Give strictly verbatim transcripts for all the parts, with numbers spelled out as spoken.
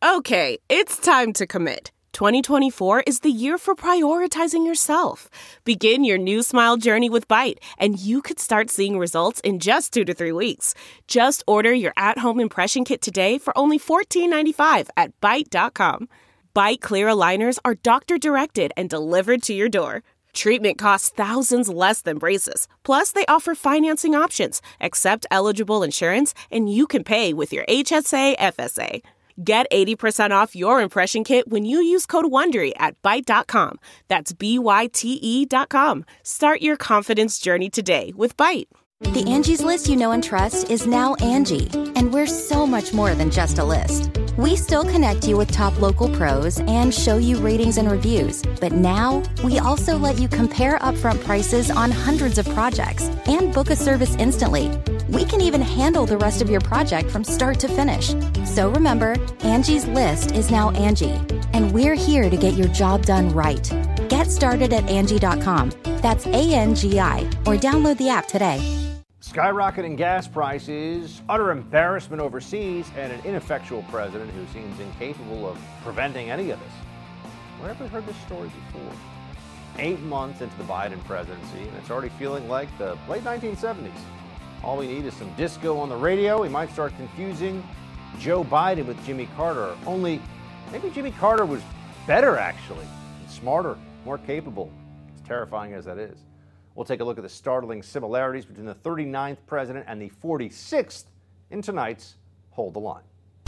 Okay, it's time to commit. twenty twenty-four is the year for prioritizing yourself. Begin your new smile journey with Byte, and you could start seeing results in just two to three weeks. Just order your at-home impression kit today for only fourteen ninety-five at byte dot com. Byte Clear aligners are doctor-directed and delivered to your door. Treatment costs thousands less than braces. Plus, they offer financing options, accept eligible insurance, and you can pay with your H S A F S A. Get eighty percent off your impression kit when you use code WONDERY at byte dot com. That's B Y T E dot com. Start your confidence journey today with Byte. The Angie's List you know and trust is now Angie, and we're so much more than just a list. We still connect you with top local pros and show you ratings and reviews, but now we also let you compare upfront prices on hundreds of projects and book a service instantly. We can even handle the rest of your project from start to finish. So remember, Angie's List is now Angie, and we're here to get your job done right. Get started at Angie dot com. That's A N G I, or download the app today. Skyrocketing gas prices, utter embarrassment overseas, and an ineffectual president who seems incapable of preventing any of this. Where have we heard this story before? Eight months into the Biden presidency, and it's already feeling like the late nineteen seventies. All we need is some disco on the radio. We might start confusing Joe Biden with Jimmy Carter. Only maybe Jimmy Carter was better, actually, and smarter, more capable, as terrifying as that is. We'll take a look at the startling similarities between the thirty-ninth president and the forty-sixth in tonight's Hold the Line.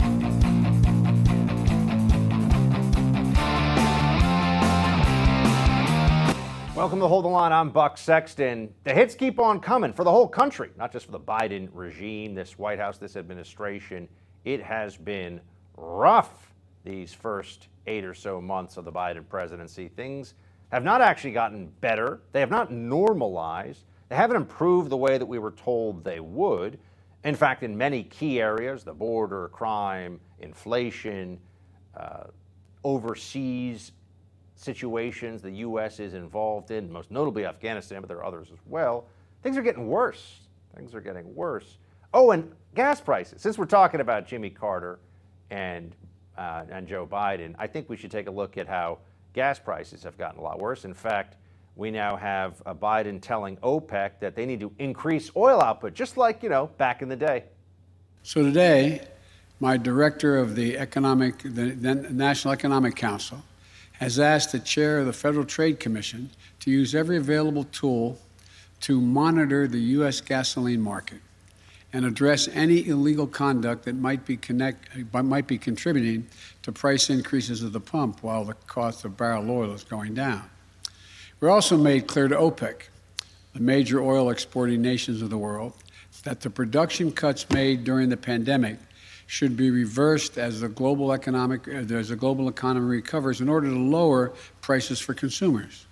Welcome to Hold the Line. I'm Buck Sexton. The hits keep on coming for the whole country, not just for the Biden regime, this White House, this administration. It has been rough these first eight or so months of the Biden presidency. Things have not actually gotten better. They have not normalized. They haven't improved the way that we were told they would. In fact, in many key areas, the border, crime, inflation, uh, overseas situations the U S is involved in, most notably Afghanistan, but there are others as well, things are getting worse. Things are getting worse. Oh, and gas prices. Since we're talking about Jimmy Carter and, uh, and Joe Biden, I think we should take a look at how gas prices have gotten a lot worse. In fact, we now have a Biden telling OPEC that they need to increase oil output, just like, you know, back in the day. So today, my director of the economic, the, the National Economic Council has asked the chair of the Federal Trade Commission to use every available tool to monitor the U S gasoline market and address any illegal conduct that might be connect, might be contributing to price increases at the pump while the cost of barrel oil is going down. We also made clear to OPEC, the major oil exporting nations of the world, that the production cuts made during the pandemic should be reversed as the global economic, as the global economy recovers in order to lower prices for consumers.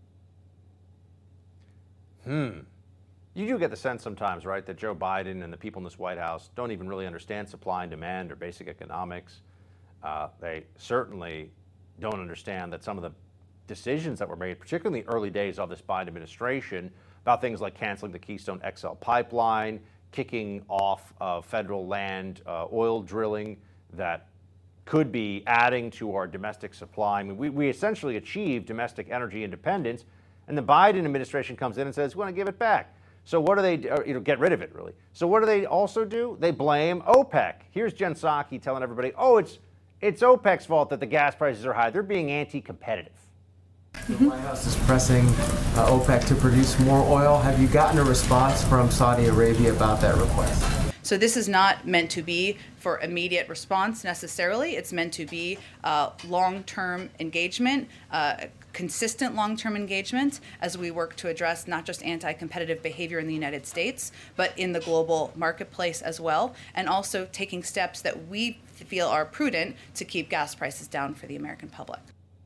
Hmm. You do get the sense sometimes, right, that Joe Biden and the people in this White House don't even really understand supply and demand or basic economics. Uh, they certainly don't understand that some of the decisions that were made, particularly in the early days of this Biden administration, about things like canceling the Keystone X L pipeline, kicking off of federal land uh, oil drilling that could be adding to our domestic supply. I mean, we, we essentially achieved domestic energy independence, and the Biden administration comes in and says, we want to give it back. So what do they do? Or, you know, get rid of it, really. So what do they also do? They blame OPEC. Here's Jen Psaki telling everybody, oh, it's it's OPEC's fault that the gas prices are high. They're being anti-competitive. The White House is pressing uh, OPEC to produce more oil. Have you gotten a response from Saudi Arabia about that request? So this is not meant to be for immediate response necessarily. It's meant to be uh, long-term engagement, uh, consistent long-term engagement as we work to address not just anti-competitive behavior in the United States, but in the global marketplace as well, and also taking steps that we feel are prudent to keep gas prices down for the American public.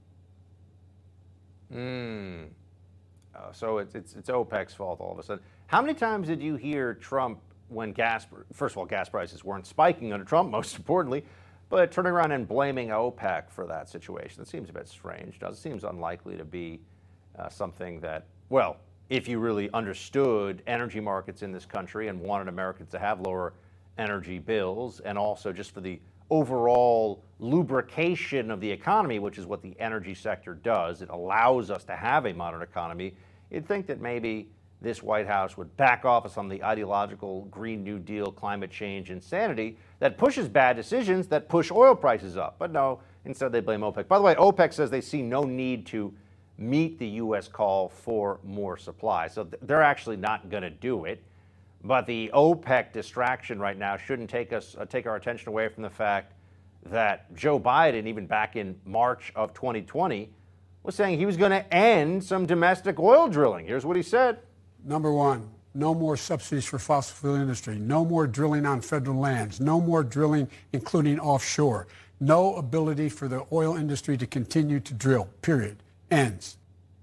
Mm. Uh, so it's, it's it's OPEC's fault all of a sudden. How many times did you hear Trump when gas, first of all, gas prices weren't spiking under Trump, most importantly, but turning around and blaming OPEC for that situation? It seems a bit strange. Does it seems unlikely to be uh, something that, well, if you really understood energy markets in this country and wanted Americans to have lower energy bills, and also just for the overall lubrication of the economy, which is what the energy sector does. It allows us to have a modern economy. You'd think that maybe this White House would back off of some of the ideological Green New Deal, climate change insanity that pushes bad decisions that push oil prices up. But no, instead they blame OPEC. By the way, OPEC says they see no need to meet the U S call for more supply. So th- they're actually not going to do it. But the OPEC distraction right now shouldn't take us uh, take our attention away from the fact that Joe Biden, even back in March of twenty twenty, was saying he was going to end some domestic oil drilling. Here's what he said. Number one, no more subsidies for fossil fuel industry, no more drilling on federal lands, no more drilling, including offshore, no ability for the oil industry to continue to drill, period. Ends.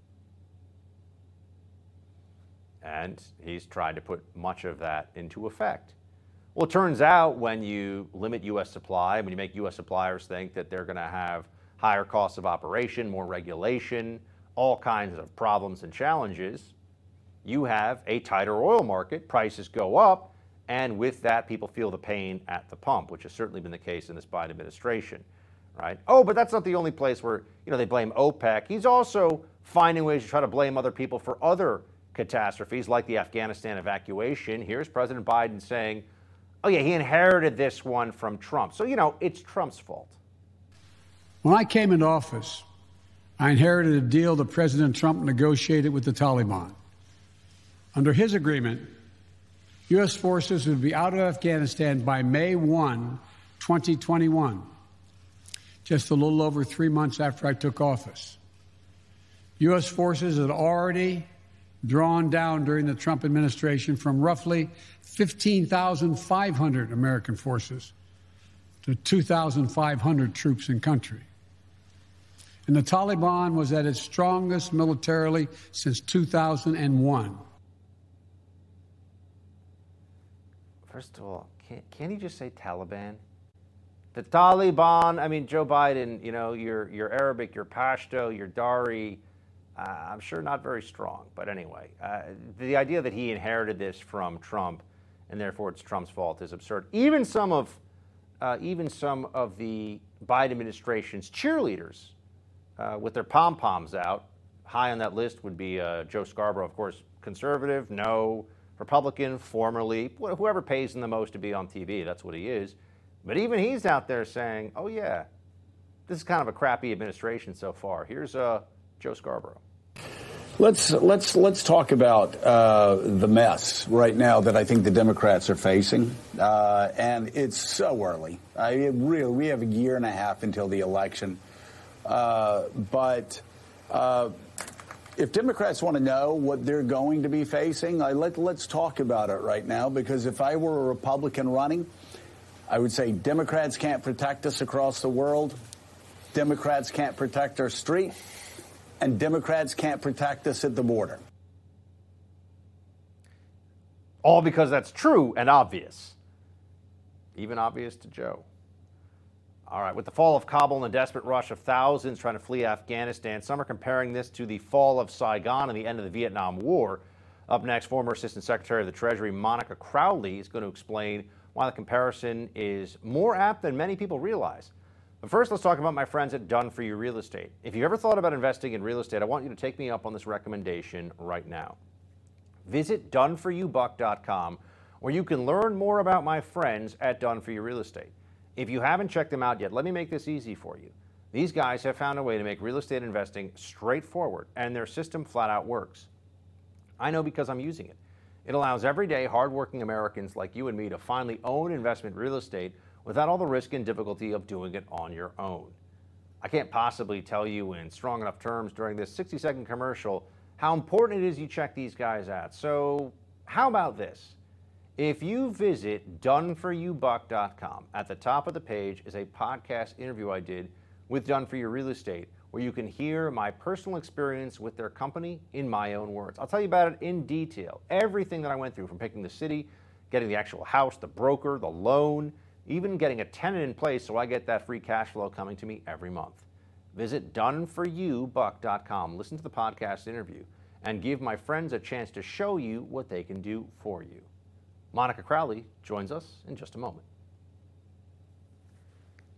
And he's tried to put much of that into effect. Well, it turns out when you limit U S supply, when you make U S suppliers think that they're going to have higher costs of operation, more regulation, all kinds of problems and challenges, you have a tighter oil market, prices go up, and with that, people feel the pain at the pump, which has certainly been the case in this Biden administration, right? Oh, but that's not the only place where, you know, they blame OPEC. He's also finding ways to try to blame other people for other catastrophes, like the Afghanistan evacuation. Here's President Biden saying, oh yeah, he inherited this one from Trump. So, you know, it's Trump's fault. When I came into office, I inherited a deal that President Trump negotiated with the Taliban. Under his agreement, U S forces would be out of Afghanistan by May first, twenty twenty-one, just a little over three months after I took office. U S forces had already drawn down during the Trump administration from roughly fifteen thousand five hundred American forces to two thousand five hundred troops in country. And the Taliban was at its strongest militarily since two thousand one. First of all, can't, can't he just say Taliban? The Taliban, I mean, Joe Biden, you know, you're, you're Arabic, you're Pashto, you're Dari, uh, I'm sure not very strong. But anyway, uh, the idea that he inherited this from Trump and therefore it's Trump's fault is absurd. Even some of, uh, even some of the Biden administration's cheerleaders uh, with their pom-poms out, high on that list would be uh, Joe Scarborough, of course, conservative, no. Republican, formerly, whoever pays him the most to be on T V, that's what he is. But even he's out there saying, oh yeah, this is kind of a crappy administration so far. Here's uh, Joe Scarborough. Let's let's let's talk about uh, the mess right now that I think the Democrats are facing, uh, and it's so early. I really, we have a year and a half until the election, uh, but. Uh, If Democrats want to know what they're going to be facing, I let, let's talk about it right now, because if I were a Republican running, I would say Democrats can't protect us across the world, Democrats can't protect our street, and Democrats can't protect us at the border. All because that's true and obvious. Even obvious to Joe. All right, with the fall of Kabul and the desperate rush of thousands trying to flee Afghanistan, some are comparing this to the fall of Saigon and the end of the Vietnam War. Up next, former Assistant Secretary of the Treasury Monica Crowley is going to explain why the comparison is more apt than many people realize. But first, let's talk about my friends at Done For You Real Estate. If you've ever thought about investing in real estate, I want you to take me up on this recommendation right now. Visit done for you buck dot com, where you can learn more about my friends at Done For You Real Estate. If you haven't checked them out yet, let me make this easy for you. These guys have found a way to make real estate investing straightforward, and their system flat out works. I know because I'm using it. It allows everyday, hardworking Americans like you and me to finally own investment real estate without all the risk and difficulty of doing it on your own. I can't possibly tell you in strong enough terms during this sixty second commercial how important it is you check these guys out. So how about this? If you visit done for you buck dot com, at the top of the page is a podcast interview I did with Done For You Real Estate, where you can hear my personal experience with their company in my own words. I'll tell you about it in detail. Everything that I went through, from picking the city, getting the actual house, the broker, the loan, even getting a tenant in place so I get that free cash flow coming to me every month. Visit done for you buck dot com, listen to the podcast interview, and give my friends a chance to show you what they can do for you. Monica Crowley joins us in just a moment.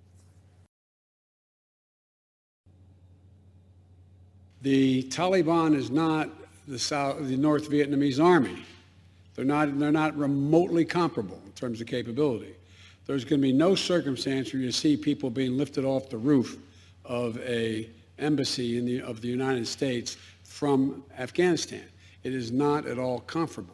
The Taliban is not the South, the North Vietnamese army. They're not, they're not remotely comparable in terms of capability. There's going to be no circumstance where you see people being lifted off the roof of a embassy in the, of the United States from Afghanistan. It is not at all comparable.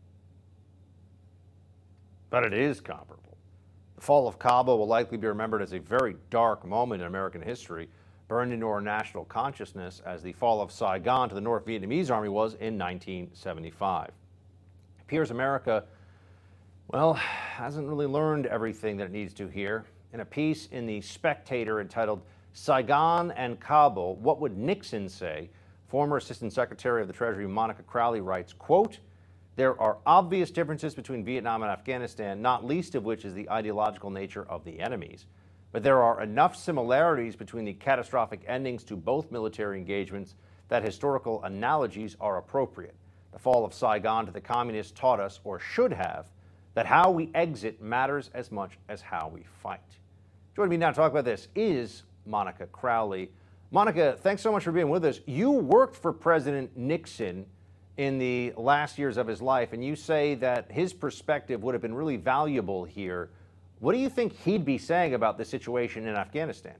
But it is comparable. The fall of Kabul will likely be remembered as a very dark moment in American history, burned into our national consciousness as the fall of Saigon to the North Vietnamese Army was in nineteen seventy-five. It appears America, well, hasn't really learned everything that it needs to here. In a piece in The Spectator entitled Saigon and Kabul, What Would Nixon Say? Former Assistant Secretary of the Treasury Monica Crowley writes, quote, "There are obvious differences between Vietnam and Afghanistan, not least of which is the ideological nature of the enemies. But there are enough similarities between the catastrophic endings to both military engagements that historical analogies are appropriate. The fall of Saigon to the communists taught us, or should have, that how we exit matters as much as how we fight." Joining me now to talk about this is Monica Crowley. Monica, thanks so much for being with us. You worked for President Nixon in the last years of his life, and you say that his perspective would have been really valuable here. What do you think he'd be saying about the situation in Afghanistan?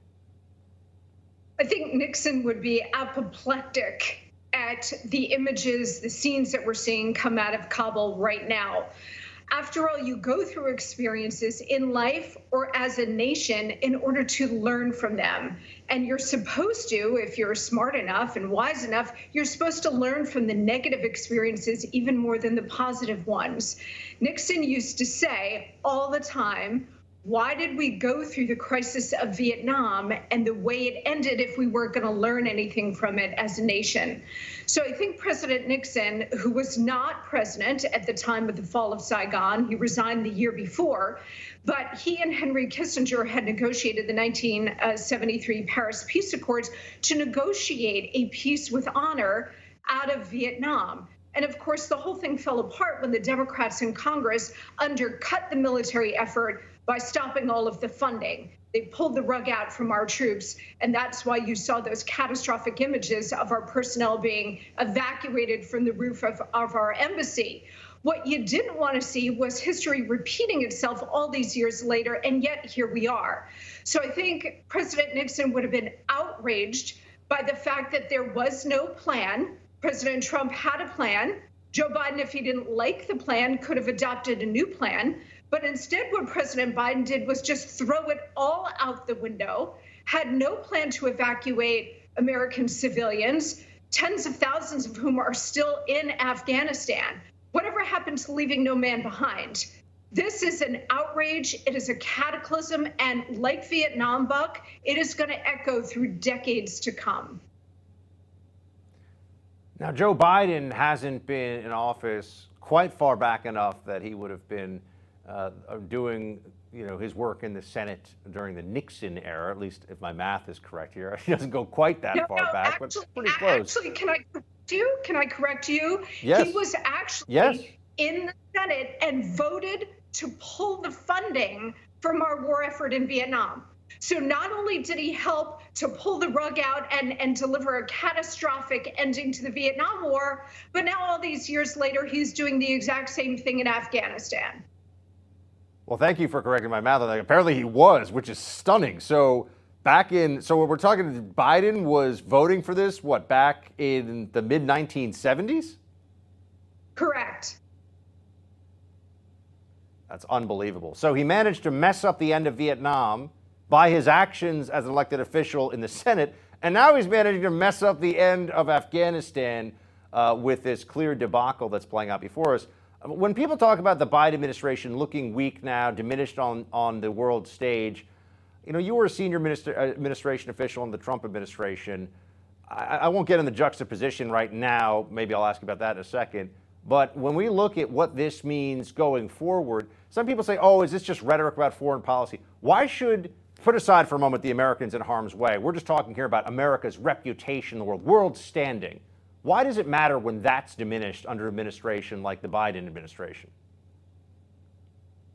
I think Nixon would be apoplectic at the images, the scenes that we're seeing come out of Kabul right now. After all, you go through experiences in life or as a nation in order to learn from them. And you're supposed to, if you're smart enough and wise enough, you're supposed to learn from the negative experiences even more than the positive ones. Nixon used to say all the time, why did we go through the crisis of Vietnam and the way it ended if we weren't going to learn anything from it as a nation? So I think President Nixon, who was not president at the time of the fall of Saigon, he resigned the year before, but he and Henry Kissinger had negotiated the nineteen seventy-three Paris Peace Accords to negotiate a peace with honor out of Vietnam. And of course, the whole thing fell apart when the Democrats in Congress undercut the military effort by stopping all of the funding. They pulled the rug out from our troops, and that's why you saw those catastrophic images of our personnel being evacuated from the roof of, of our embassy. What you didn't want to see was history repeating itself all these years later, and yet here we are. So I think President Nixon would have been outraged by the fact that there was no plan. President Trump had a plan. Joe Biden, if he didn't like the plan, could have adopted a new plan. But instead, what President Biden did was just throw it all out the window, had no plan to evacuate American civilians, tens of thousands of whom are still in Afghanistan. Whatever happened to leaving no man behind? This is an outrage. It is a cataclysm. And like Vietnam, Buck, it is going to echo through decades to come. Now, Joe Biden hasn't been in office quite far back enough that he would have been uh, doing, you know, his work in the Senate during the Nixon era, at least if my math is correct here. He doesn't go quite that no, far no, back, actually, but pretty close. Actually, can I correct you? Can I correct you? Yes. He was actually yes. in the Senate and voted to pull the funding from our war effort in Vietnam. So not only did he help to pull the rug out and, and deliver a catastrophic ending to the Vietnam War, but now all these years later, he's doing the exact same thing in Afghanistan. Well, thank you for correcting my math. Apparently he was, which is stunning. So back in, so we're talking, Biden was voting for this, what, back in the mid nineteen seventies? Correct. That's unbelievable. So he managed to mess up the end of Vietnam by his actions as an elected official in the Senate, and now he's managing to mess up the end of Afghanistan uh, with this clear debacle that's playing out before us. When people talk about the Biden administration looking weak now, diminished on, on the world stage, you know, you were a senior minister, administration official in the Trump administration. I, I won't get in the juxtaposition right now. Maybe I'll ask you about that in a second. But when we look at what this means going forward, some people say, oh, is this just rhetoric about foreign policy? Why should, put aside for a moment the Americans in harm's way, we're just talking here about America's reputation in the world, world standing. Why does it matter when that's diminished under an administration like the Biden administration?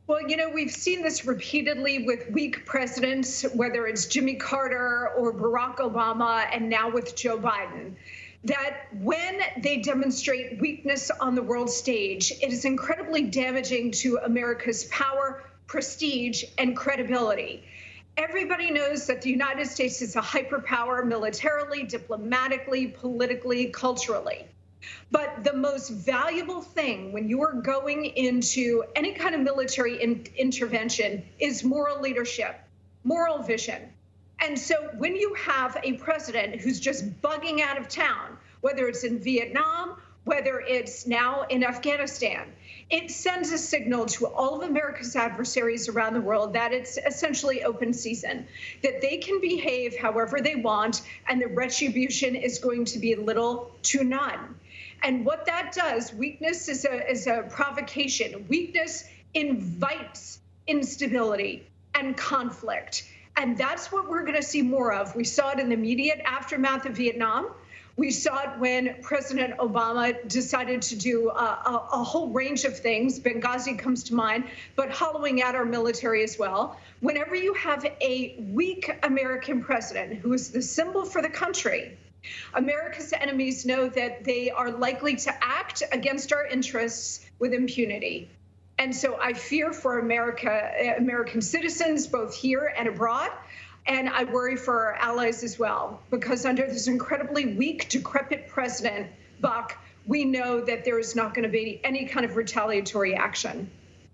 Well, you know, we've seen this repeatedly with weak presidents, whether it's Jimmy Carter or Barack Obama, and now with Joe Biden, that when they demonstrate weakness on the world stage, it is incredibly damaging to America's power, prestige, and credibility. Everybody knows that the United States is a hyperpower militarily, diplomatically, politically, culturally. But the most valuable thing when you are going into any kind of military in- intervention is moral leadership, moral vision. And so when you have a president who's just bugging out of town, whether it's in Vietnam, whether it's now in Afghanistan, it sends a signal to all of America's adversaries around the world that it's essentially open season, that they can behave however they want, and the retribution is going to be little to none. And what that does, weakness is a, is a provocation. Weakness invites instability and conflict. And that's what we're going to see more of. We saw it in the immediate aftermath of Vietnam. We saw it when President Obama decided to do a, a, a whole range of things. Benghazi comes to mind, but hollowing out our military as well. Whenever you have a weak American president who is the symbol for the country, America's enemies know that they are likely to act against our interests with impunity. And so I fear for America, American citizens, both here and abroad. And I worry for our allies as well, because under this incredibly weak, decrepit president, Buck, we know that there is not going to be any kind of retaliatory action.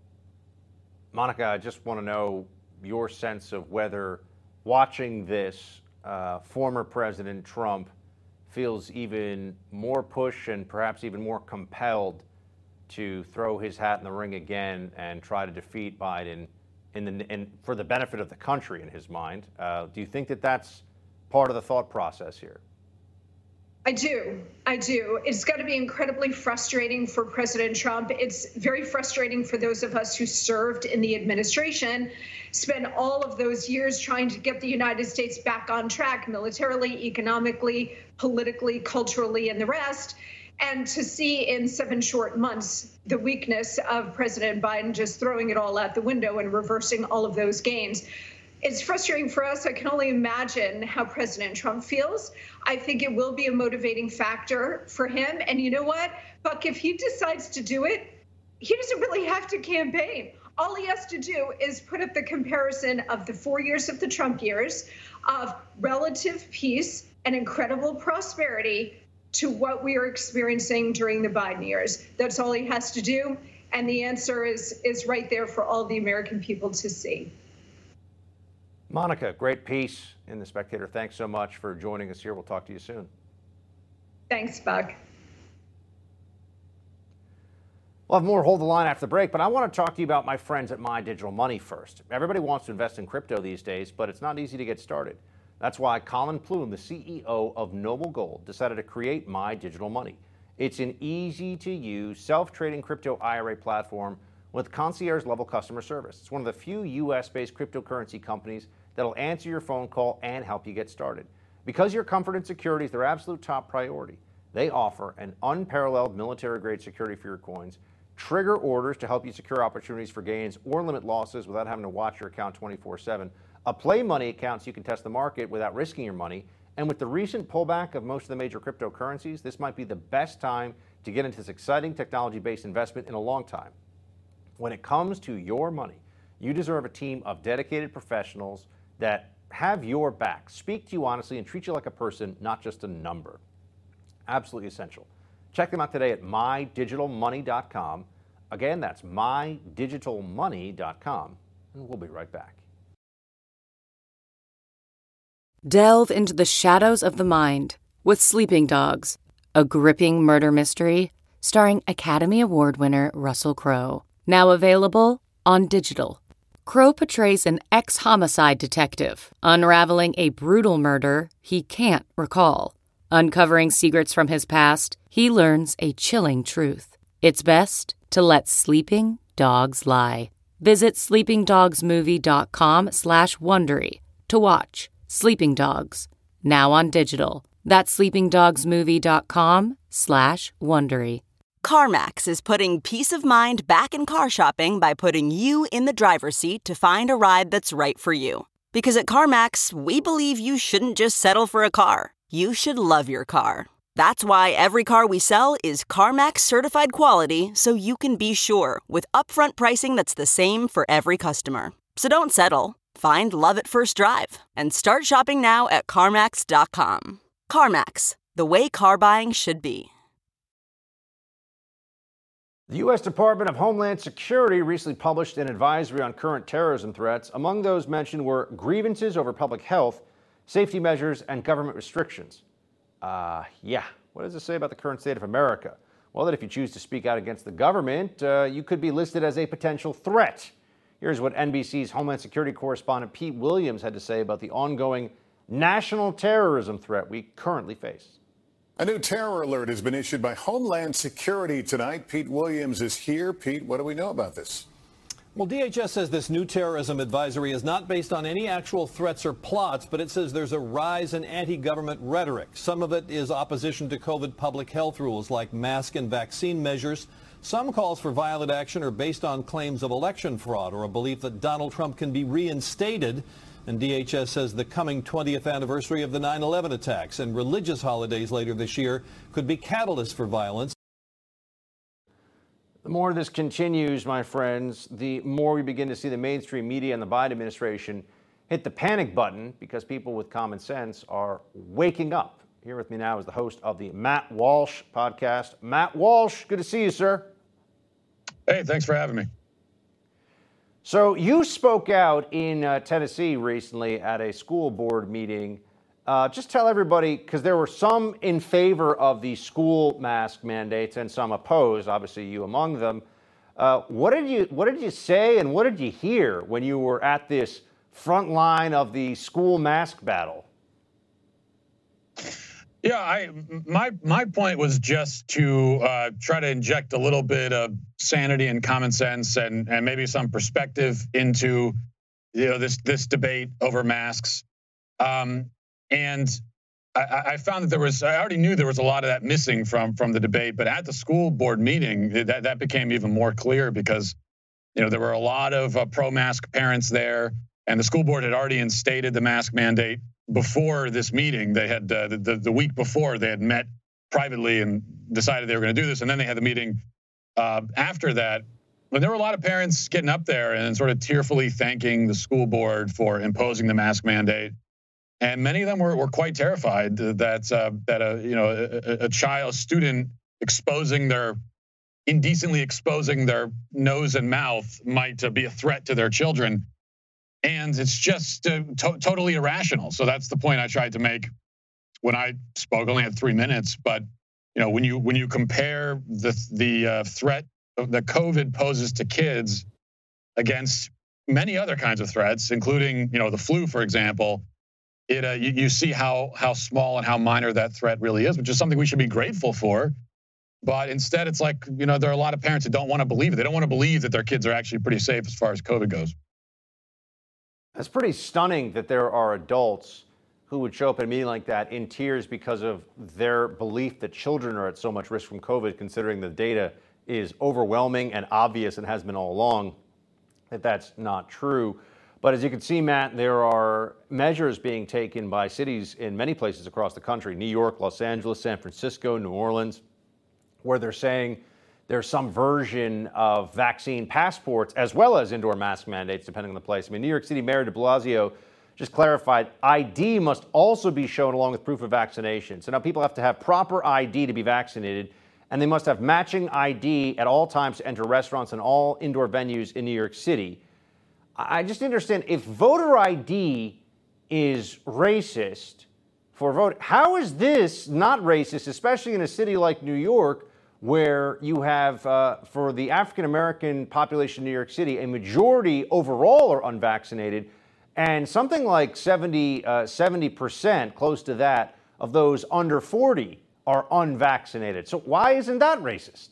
Monica, I just want to know your sense of whether watching this, uh, former President Trump feels even more push and perhaps even more compelled to throw his hat in the ring again and try to defeat Biden in the in, for the benefit of the country in his mind. Uh, do you think that that's part of the thought process here? I do. I do. It's got to be incredibly frustrating for President Trump. It's very frustrating for those of us who served in the administration, spent all of those years trying to get the United States back on track militarily, economically, politically, culturally, and the rest. And to see in seven short months the weakness of President Biden just throwing it all out the window and reversing all of those gains. It's frustrating for us. I can only imagine how President Trump feels. I think it will be a motivating factor for him. And you know what, Buck, if he decides to do it, he doesn't really have to campaign. All he has to do is put up the comparison of the four years of the Trump years of relative peace and incredible prosperity to what we are experiencing during the Biden years. That's all he has to do. And the answer is, is right there for all the American people to see. Monica, great piece in The Spectator. Thanks so much for joining us here. We'll talk to you soon. Thanks, Buck. We'll have more Hold the Line after the break, but I want to talk to you about my friends at My Digital Money first. Everybody wants to invest in crypto these days, but it's not easy to get started. That's why Colin Plume, the C E O of Noble Gold, decided to create My Digital Money. It's an easy-to-use, self-trading crypto I R A platform with concierge-level customer service. It's one of the few U S-based cryptocurrency companies that'll answer your phone call and help you get started. Because your comfort and security is their absolute top priority, they offer an unparalleled military-grade security for your coins, trigger orders to help you secure opportunities for gains or limit losses without having to watch your account twenty-four seven, a play money account so you can test the market without risking your money, and with the recent pullback of most of the major cryptocurrencies, this might be the best time to get into this exciting technology-based investment in a long time. When it comes to your money, you deserve a team of dedicated professionals that have your back, speak to you honestly, and treat you like a person, not just a number. Absolutely essential. Check them out today at my digital money dot com. Again, that's my digital money dot com. And we'll be right back. Delve into the shadows of the mind with Sleeping Dogs, a gripping murder mystery starring Academy Award winner Russell Crowe. Now available on digital. Crowe portrays an ex-homicide detective unraveling a brutal murder he can't recall. Uncovering secrets from his past, he learns a chilling truth. It's best to let sleeping dogs lie. Visit sleeping dogs movie dot com slash Wondery to watch Sleeping Dogs, now on digital. That's sleeping dogs movie dot com slash Wondery. CarMax is putting peace of mind back in car shopping by putting you in the driver's seat to find a ride that's right for you. Because at CarMax, we believe you shouldn't just settle for a car. You should love your car. That's why every car we sell is CarMax certified quality, so you can be sure with upfront pricing that's the same for every customer. So don't settle. Find love at first drive and start shopping now at CarMax dot com. CarMax, the way car buying should be. The U S Department of Homeland Security recently published an advisory on current terrorism threats. Among those mentioned were grievances over public health, safety measures, and government restrictions. Uh, yeah, what does it say about the current state of America? Well, that if you choose to speak out against the government, uh, you could be listed as a potential threat. Here's what N B C's Homeland Security correspondent Pete Williams had to say about the ongoing national terrorism threat we currently face. A new terror alert has been issued by Homeland Security tonight. Pete Williams is here. Pete, what do we know about this? Well, D H S says this new terrorism advisory is not based on any actual threats or plots, but it says there's a rise in anti-government rhetoric. Some of it is opposition to COVID public health rules like mask and vaccine measures. Some calls for violent action are based on claims of election fraud or a belief that Donald Trump can be reinstated. And D H S says the coming twentieth anniversary of the nine eleven attacks and religious holidays later this year could be catalysts for violence. The more this continues, my friends, the more we begin to see the mainstream media and the Biden administration hit the panic button because people with common sense are waking up. Here with me now is the host of the Matt Walsh podcast. Matt Walsh, good to see you, sir. Hey, thanks for having me. So you spoke out in uh, Tennessee recently at a school board meeting. Uh, just tell everybody, because there were some in favor of the school mask mandates and some opposed, obviously you among them. Uh, what did you what did you say and what did you hear when you were at this front line of the school mask battle? Yeah, I my my point was just to uh, try to inject a little bit of sanity and common sense and and maybe some perspective into you know this this debate over masks. Um, and I, I found that there was I already knew there was a lot of that missing from from the debate, but at the school board meeting that that became even more clear because you know there were a lot of uh, pro-mask parents there, and the school board had already instated the mask mandate. Before this meeting, they had uh, the, the week before they had met privately and decided they were going to do this. And then they had the meeting uh, after that. But there were a lot of parents getting up there and sort of tearfully thanking the school board for imposing the mask mandate. And many of them were, were quite terrified that uh, that a you know a, a child, a student exposing their indecently exposing their nose and mouth might uh, be a threat to their children. And it's just uh, to- totally irrational. So that's the point I tried to make when I spoke. I only had three minutes, but you know, when you when you compare the the uh, threat that COVID poses to kids against many other kinds of threats, including you know the flu, for example, it uh, you, you see how how small and how minor that threat really is, which is something we should be grateful for. But instead, it's like you know there are a lot of parents who don't want to believe it. They don't want to believe that their kids are actually pretty safe as far as COVID goes. It's pretty stunning that there are adults who would show up at a meeting like that in tears because of their belief that children are at so much risk from COVID, considering the data is overwhelming and obvious and has been all along that that's not true. But as you can see, Matt, there are measures being taken by cities in many places across the country, New York, Los Angeles, San Francisco, New Orleans, where they're saying there's some version of vaccine passports as well as indoor mask mandates, depending on the place. I mean, New York City Mayor de Blasio just clarified I D must also be shown along with proof of vaccination. So now people have to have proper I D to be vaccinated, and they must have matching I D at all times to enter restaurants and all indoor venues in New York City. I just understand if voter I D is racist for vote, how is this not racist, especially in a city like New York, where you have, uh, for the African-American population in New York City, a majority overall are unvaccinated, and something like seventy, uh, seventy percent, close to that, of those under forty are unvaccinated. So why isn't that racist?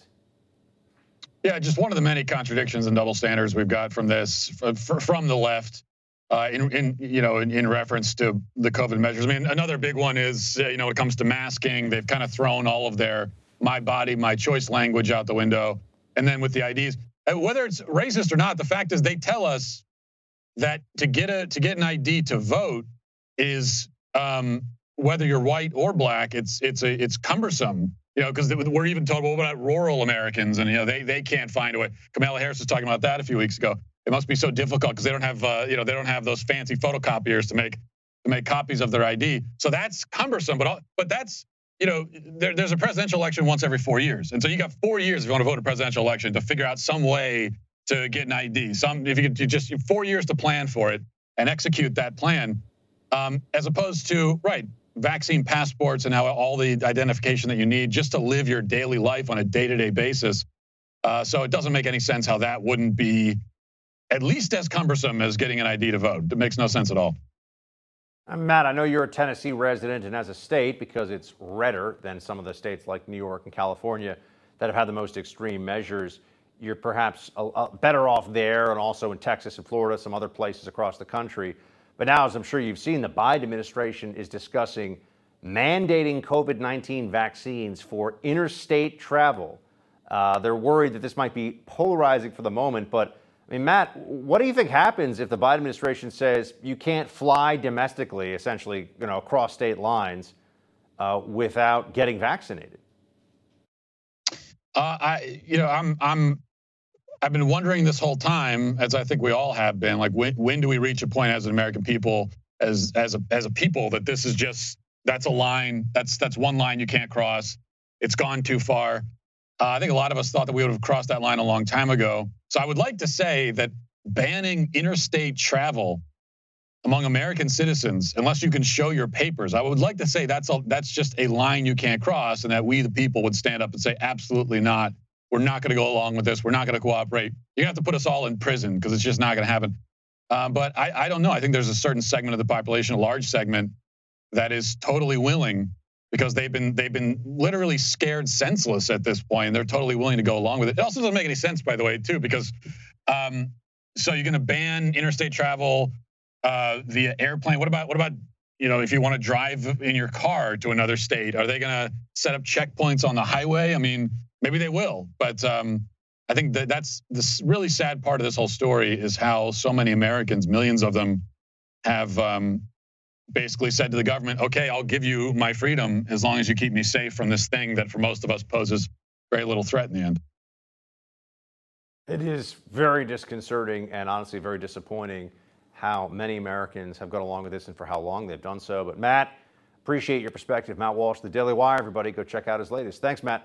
Yeah, just one of the many contradictions and double standards we've got from this, from the left, uh, in, in you know, in, in reference to the COVID measures. I mean, another big one is, uh, you know, when it comes to masking, they've kind of thrown all of their my body, my choice language out the window. And then with the I Ds, whether it's racist or not, the fact is they tell us that to get a to get an I D to vote is um, whether you're white or black, it's it's a it's cumbersome. You know, because we're even told, well, what about rural Americans? And, you know, they they can't find a way. Kamala Harris was talking about that a few weeks ago. It must be so difficult because they don't have, uh, you know, they don't have those fancy photocopiers to make to make copies of their I D. So that's cumbersome. But all, but that's, you know, there, there's a presidential election once every four years. And so you got four years if you want to vote in a presidential election to figure out some way to get an I D. Some, if you could you just four years to plan for it and execute that plan, um, as opposed to, right, vaccine passports and now all the identification that you need just to live your daily life on a day-to-day basis. Uh, so it doesn't make any sense how that wouldn't be at least as cumbersome as getting an I D to vote. It makes no sense at all. And Matt, I know you're a Tennessee resident, and as a state, because it's redder than some of the states like New York and California that have had the most extreme measures, you're perhaps a, a better off there, and also in Texas and Florida, some other places across the country. But now, as I'm sure you've seen, the Biden administration is discussing mandating COVID nineteen vaccines for interstate travel. Uh, they're worried that this might be polarizing for the moment. But, I mean, Matt, what do you think happens if the Biden administration says you can't fly domestically, essentially, you know, across state lines uh, without getting vaccinated? Uh, I, you know, I'm, I'm. I've been wondering this whole time, as I think we all have been, like when when do we reach a point as an American people, as as a as a people, that this is just that's a line, that's that's one line you can't cross. It's gone too far. Uh, I think a lot of us thought that we would have crossed that line a long time ago. So I would like to say that banning interstate travel among American citizens, unless you can show your papers, I would like to say that's a, that's just a line you can't cross, and that we the people would stand up and say absolutely not. We're not going to go along with this. We're not going to cooperate. You have to put us all in prison because it's just not going to happen. Uh, but I, I don't know. I think there's a certain segment of the population, a large segment, that is totally willing because they've been they've been literally scared senseless at this point. And they're totally willing to go along with it. It also doesn't make any sense, by the way, too, because um, so you're going to ban interstate travel uh, via airplane. What about what about you know if you want to drive in your car to another state? Are they going to set up checkpoints on the highway? I mean. Maybe they will, but um, I think that that's the really sad part of this whole story is how so many Americans, millions of them, have um, basically said to the government, okay, I'll give you my freedom as long as you keep me safe from this thing that for most of us poses very little threat in the end. It is very disconcerting and honestly very disappointing how many Americans have gone along with this and for how long they've done so. But Matt, appreciate your perspective. Matt Walsh, The Daily Wire. Everybody go check out his latest. Thanks, Matt.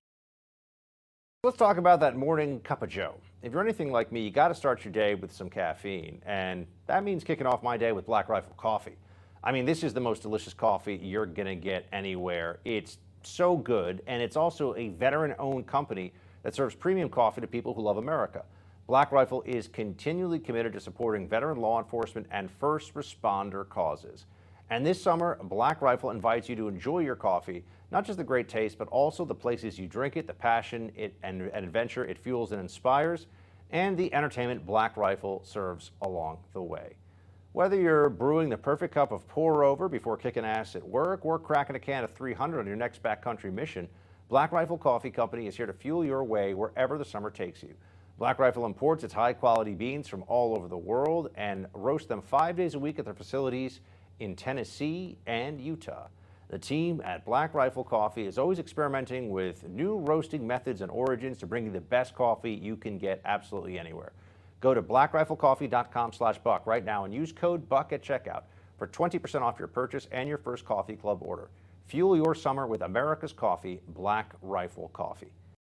Let's talk about that morning cup of joe. If you're anything like me, you got to start your day with some caffeine, and that means kicking off my day with Black Rifle coffee. I mean, this is the most delicious coffee you're going to get anywhere. It's so good, and it's also a veteran-owned company that serves premium coffee to people who love America. Black Rifle is continually committed to supporting veteran law enforcement and first responder causes. And this summer, Black Rifle invites you to enjoy your coffee, not just the great taste, but also the places you drink it, the passion it, and, and adventure it fuels and inspires, and the entertainment Black Rifle serves along the way. Whether you're brewing the perfect cup of pour-over before kicking ass at work or cracking a can of three hundred on your next backcountry mission, Black Rifle Coffee Company is here to fuel your way wherever the summer takes you. Black Rifle imports its high-quality beans from all over the world and roasts them five days a week at their facilities in Tennessee and Utah. The team at Black Rifle Coffee is always experimenting with new roasting methods and origins to bring you the best coffee you can get absolutely anywhere. Go to black rifle coffee dot com slash buck right now and use code BUCK at checkout for twenty percent off your purchase and your first coffee club order. Fuel your summer with America's coffee, Black Rifle Coffee.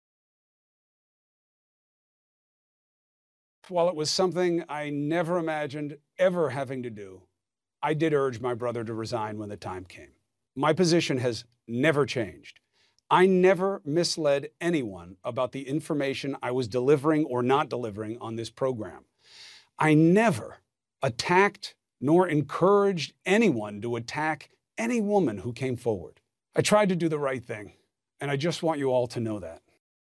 While it was something I never imagined ever having to do, I did urge my brother to resign when the time came. My position has never changed. I never misled anyone about the information I was delivering or not delivering on this program. I never attacked nor encouraged anyone to attack any woman who came forward. I tried to do the right thing, and I just want you all to know that.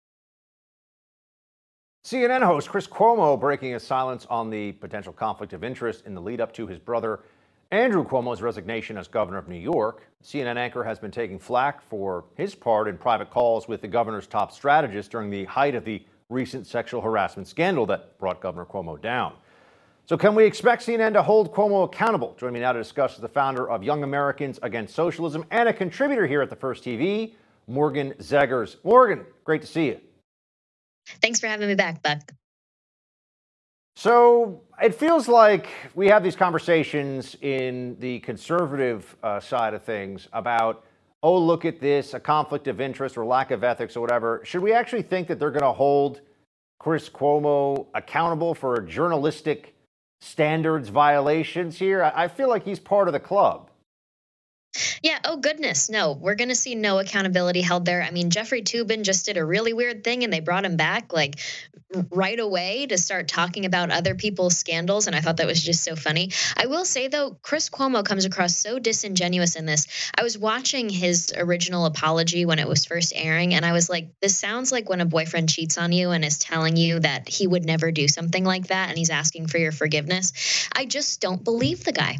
C N N host Chris Cuomo breaking his silence on the potential conflict of interest in the lead up to his brother Andrew Cuomo's resignation as governor of New York. C N N anchor has been taking flack for his part in private calls with the governor's top strategist during the height of the recent sexual harassment scandal that brought Governor Cuomo down. So can we expect C N N to hold Cuomo accountable? Joining me now to discuss is the founder of Young Americans Against Socialism and a contributor here at the First T V, Morgan Zegers. Morgan, great to see you. Thanks for having me back, Buck. So it feels like we have these conversations in the conservative uh, side of things about, oh, look at this, a conflict of interest or lack of ethics or whatever. Should we actually think that they're going to hold Chris Cuomo accountable for journalistic standards violations here? I feel like he's part of the club. Yeah. Oh, goodness. No, we're going to see no accountability held there. I mean, Jeffrey Toobin just did a really weird thing and they brought him back like right away to start talking about other people's scandals. And I thought that was just so funny. I will say, though, Chris Cuomo comes across so disingenuous in this. I was watching his original apology when it was first airing, and I was like, this sounds like when a boyfriend cheats on you and is telling you that he would never do something like that. And he's asking for your forgiveness. I just don't believe the guy.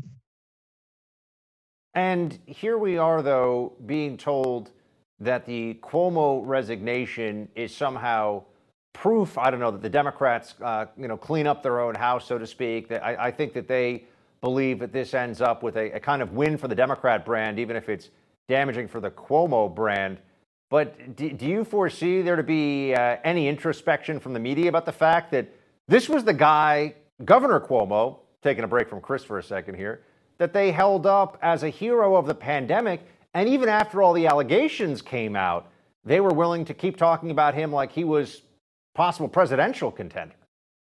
And here we are, though, being told that the Cuomo resignation is somehow proof, I don't know, that the Democrats, uh, you know, clean up their own house, so to speak. That I, I think that they believe that this ends up with a, a kind of win for the Democrat brand, even if it's damaging for the Cuomo brand. But do, do you foresee there to be uh, any introspection from the media about the fact that this was the guy, Governor Cuomo, taking a break from Chris for a second here, that they held up as a hero of the pandemic, and even after all the allegations came out, they were willing to keep talking about him like he was possible presidential contender?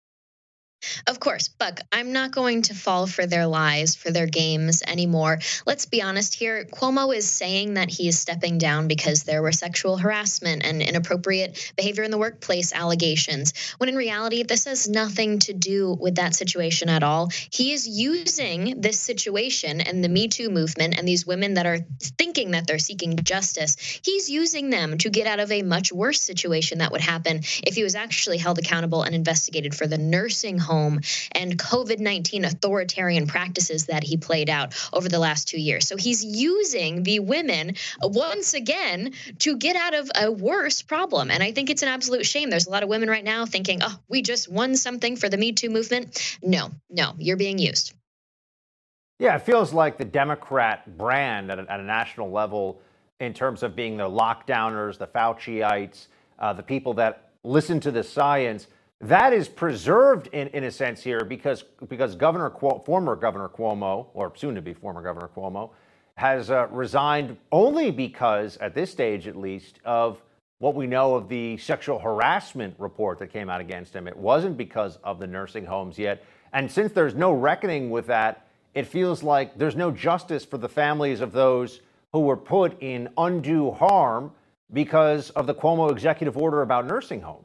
Of course, Buck, I'm not going to fall for their lies, for their games anymore. Let's be honest here. Cuomo is saying that he is stepping down because there were sexual harassment and inappropriate behavior in the workplace allegations, when in reality, this has nothing to do with that situation at all. He is using this situation and the Me Too movement and these women that are thinking that they're seeking justice. He's using them to get out of a much worse situation that would happen if he was actually held accountable and investigated for the nursing home home and COVID nineteen authoritarian practices that he played out over the last two years. So he's using the women once again to get out of a worse problem. And I think it's an absolute shame. There's a lot of women right now thinking, oh, we just won something for the Me Too movement. No, no, you're being used. Yeah, it feels like the Democrat brand at a, at a national level in terms of being the lockdowners, the Fauciites, uh, the people that listen to the science. That is preserved in, in a sense here because because Governor former Governor Cuomo, or soon to be former Governor Cuomo, has uh, resigned only because, at this stage at least, of what we know of the sexual harassment report that came out against him. It wasn't because of the nursing homes yet. And since there's no reckoning with that, it feels like there's no justice for the families of those who were put in undue harm because of the Cuomo executive order about nursing homes.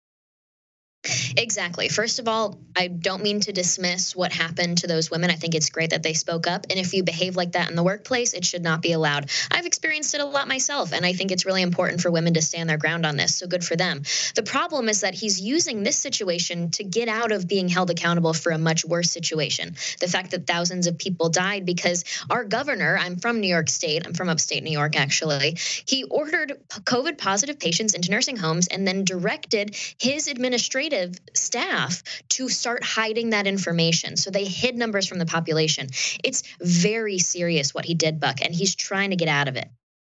Exactly. First of all, I don't mean to dismiss what happened to those women. I think it's great that they spoke up. And if you behave like that in the workplace, it should not be allowed. I've experienced it a lot myself, and I think it's really important for women to stand their ground on this. So good for them. The problem is that he's using this situation to get out of being held accountable for a much worse situation. The fact that thousands of people died because our governor, I'm from New York State, I'm from upstate New York, actually, he ordered COVID positive patients into nursing homes and then directed his administrative staff to start hiding that information. So they hid numbers from the population. It's very serious what he did, Buck, and he's trying to get out of it.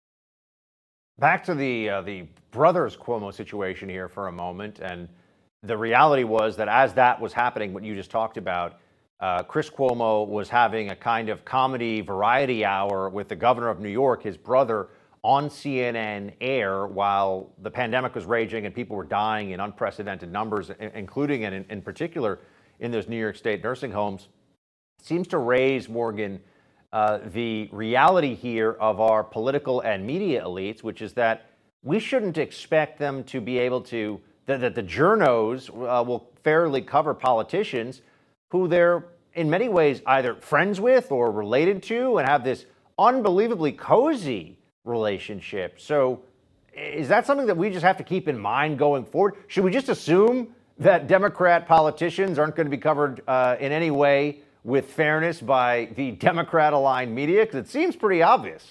Back to the uh, the brothers Cuomo situation here for a moment. And the reality was that as that was happening, what you just talked about, uh, Chris Cuomo was having a kind of comedy variety hour with the governor of New York, his brother, on C N N air while the pandemic was raging and people were dying in unprecedented numbers, including and in, in particular in those New York State nursing homes. Seems to raise, Morgan, uh, the reality here of our political and media elites, which is that we shouldn't expect them to be able to, that, that the journos uh, will fairly cover politicians who they're in many ways either friends with or related to and have this unbelievably cozy relationship. So is that something that we just have to keep in mind going forward? Should we just assume that Democrat politicians aren't going to be covered uh, in any way with fairness by the Democrat-aligned media? Because it seems pretty obvious.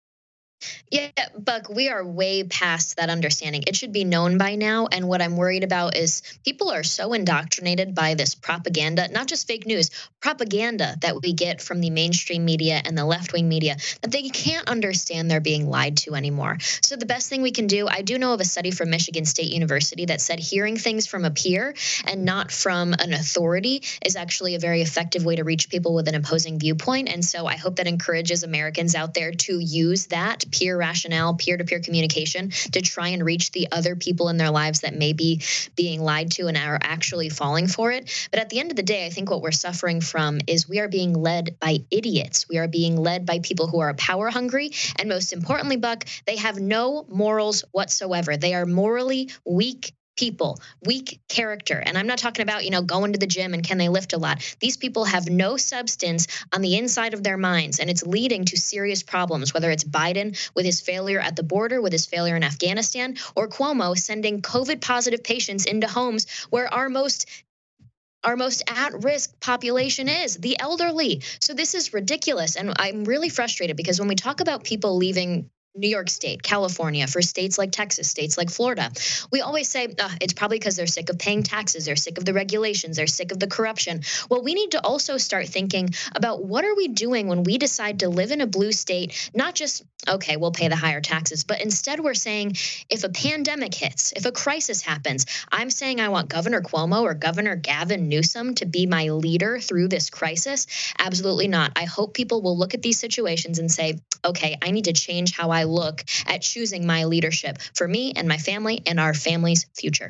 Yeah, Buck, we are way past that understanding. It should be known by now. And what I'm worried about is people are so indoctrinated by this propaganda, not just fake news, propaganda that we get from the mainstream media and the left-wing media, that they can't understand they're being lied to anymore. So the best thing we can do, I do know of a study from Michigan State University that said hearing things from a peer and not from an authority is actually a very effective way to reach people with an opposing viewpoint. And so I hope that encourages Americans out there to use that peer rationale, peer-to-peer communication to try and reach the other people in their lives that may be being lied to and are actually falling for it. But at the end of the day, I think what we're suffering from is we are being led by idiots. We are being led by people who are power hungry. And most importantly, Buck, they have no morals whatsoever. They are morally weak people, weak character. And I'm not talking about, you know, going to the gym and can they lift a lot. These people have no substance on the inside of their minds, and it's leading to serious problems, whether it's Biden with his failure at the border, with his failure in Afghanistan, or Cuomo sending COVID positive patients into homes where our most Our most at-risk population is, the elderly. So this is ridiculous. And I'm really frustrated because when we talk about people leaving New York State, California, for states like Texas, states like Florida, we always say uh, it's probably because they're sick of paying taxes, they're sick of the regulations, they're sick of the corruption. Well, we need to also start thinking about what are we doing when we decide to live in a blue state, not just, okay, we'll pay the higher taxes, but instead we're saying if a pandemic hits, if a crisis happens, I'm saying I want Governor Cuomo or Governor Gavin Newsom to be my leader through this crisis. Absolutely not. I hope people will look at these situations and say, okay, I need to change how I look at choosing my leadership for me and my family and our family's future.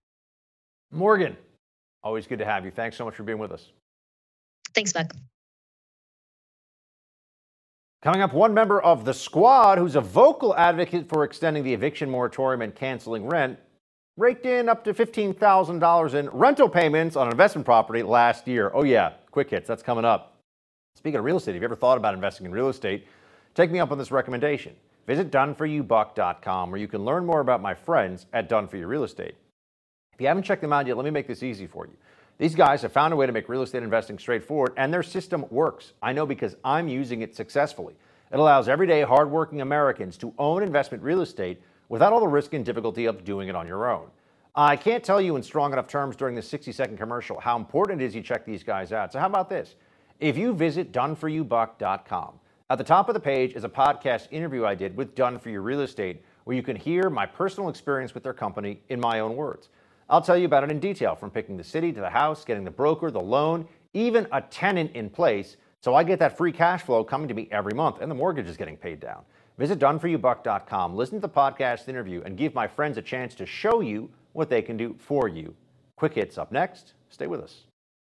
Morgan, always good to have you. Thanks so much for being with us. Thanks, Buck. Coming up, one member of the squad who's a vocal advocate for extending the eviction moratorium and canceling rent raked in up to fifteen thousand dollars in rental payments on an investment property last year. Oh yeah, quick hits, that's coming up. Speaking of real estate, have you ever thought about investing in real estate? Take me up on this recommendation. Visit done for you buck dot com where you can learn more about my friends at Done For You Real Estate. If you haven't checked them out yet, let me make this easy for you. These guys have found a way to make real estate investing straightforward, and their system works. I know because I'm using it successfully. It allows everyday hardworking Americans to own investment real estate without all the risk and difficulty of doing it on your own. I can't tell you in strong enough terms during this sixty second commercial how important it is you check these guys out. So how about this? If you visit done for you buck dot com, at the top of the page is a podcast interview I did with Done For You Real Estate, where you can hear my personal experience with their company in my own words. I'll tell you about it in detail, from picking the city to the house, getting the broker, the loan, even a tenant in place, so I get that free cash flow coming to me every month, and the mortgage is getting paid down. Visit done for you buck dot com, listen to the podcast interview, and give my friends a chance to show you what they can do for you. Quick hits up next. Stay with us.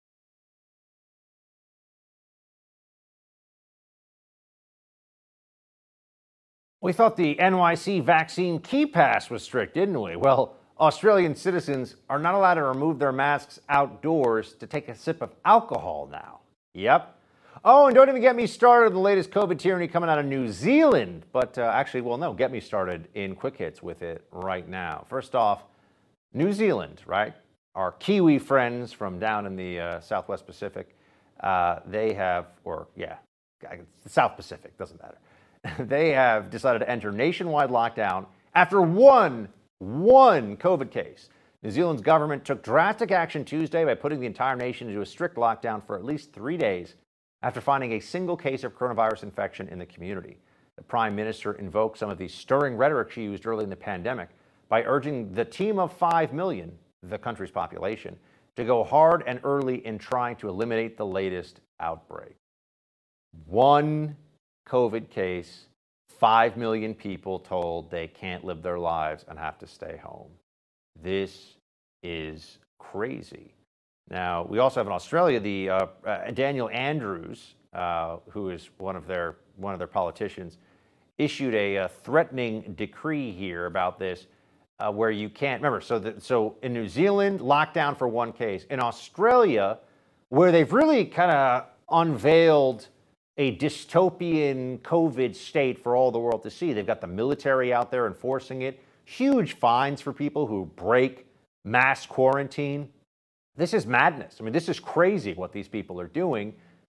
We thought the N Y C vaccine key pass was strict, didn't we? Well, Australian citizens are not allowed to remove their masks outdoors to take a sip of alcohol now. Yep. Oh, and don't even get me started on the latest COVID tyranny coming out of New Zealand. But uh, actually, well, no, get me started in quick hits with it right now. First off, New Zealand, right? Our Kiwi friends from down in the uh, Southwest Pacific, uh, they have, or yeah, the South Pacific, doesn't matter. They have decided to enter nationwide lockdown after one, one COVID case. New Zealand's government took drastic action Tuesday by putting the entire nation into a strict lockdown for at least three days after finding a single case of coronavirus infection in the community. The Prime Minister invoked some of the stirring rhetoric she used early in the pandemic by urging the team of five million, the country's population, to go hard and early in trying to eliminate the latest outbreak. One COVID case, five million people told they can't live their lives and have to stay home. This is crazy. Now, we also have in Australia the uh, uh, Daniel Andrews, uh, who is one of their one of their politicians, issued a, a threatening decree here about this, uh, where you can't remember. So, the, so in New Zealand, lockdown for one case. In Australia, where they've really kind of unveiled a dystopian COVID state for all the world to see. They've got the military out there enforcing it. Huge fines for people who break mass quarantine. This is madness. I mean, this is crazy what these people are doing.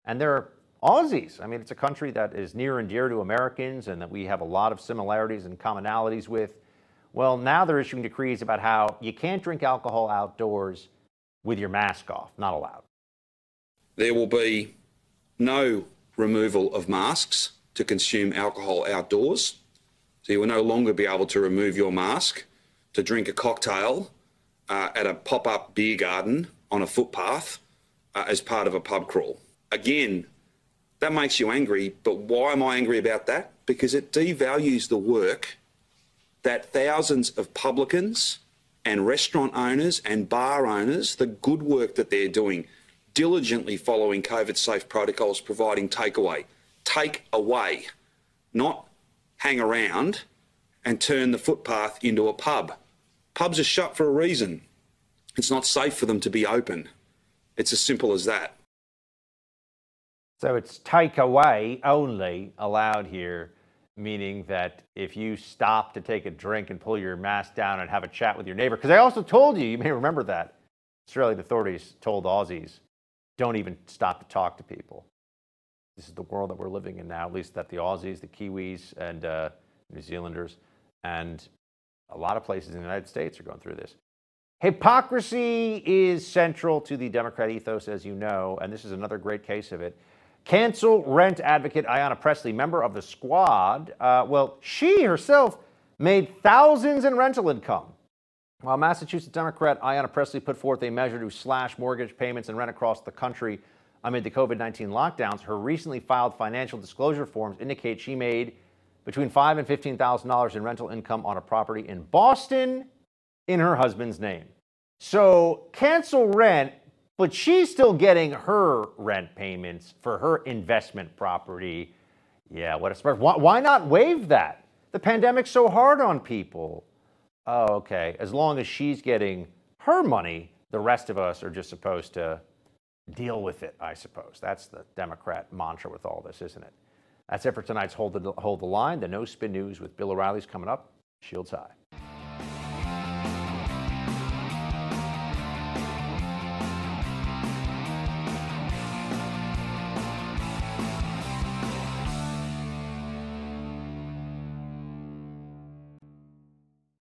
And they're Aussies. I mean, it's a country that is near and dear to Americans and that we have a lot of similarities and commonalities with. Well, now they're issuing decrees about how you can't drink alcohol outdoors with your mask off. Not allowed. There will be no removal of masks to consume alcohol outdoors. So you will no longer be able to remove your mask to drink a cocktail uh, at a pop-up beer garden on a footpath uh, as part of a pub crawl. Again, that makes you angry, but why am I angry about that? Because it devalues the work that thousands of publicans and restaurant owners and bar owners, the good work that they're doing, diligently following COVID-safe protocols, providing takeaway. Take away, not hang around and turn the footpath into a pub. Pubs are shut for a reason. It's not safe for them to be open. It's as simple as that. So it's takeaway only allowed here, meaning that if you stop to take a drink and pull your mask down and have a chat with your neighbor, because I also told you, you may remember that, Australian authorities told Aussies, don't even stop to talk to people. This is the world that we're living in now, at least that the Aussies, the Kiwis, and uh, New Zealanders, and a lot of places in the United States are going through this. Hypocrisy is central to the Democrat ethos, as you know, and this is another great case of it. Cancel rent advocate Ayanna Pressley, member of the Squad, uh, well, she herself made thousands in rental income. While Massachusetts Democrat Ayanna Pressley put forth a measure to slash mortgage payments and rent across the country amid the COVID nineteen lockdowns, her recently filed financial disclosure forms indicate she made between five thousand dollars and fifteen thousand dollars in rental income on a property in Boston in her husband's name. So cancel rent, but she's still getting her rent payments for her investment property. Yeah, what a surprise. Why, why not waive that? The pandemic's so hard on people. Oh, okay. As long as she's getting her money, the rest of us are just supposed to deal with it, I suppose. That's the Democrat mantra with all this, isn't it? That's it for tonight's Hold the, Hold the Line. The No Spin News with Bill O'Reilly's coming up. Shields high.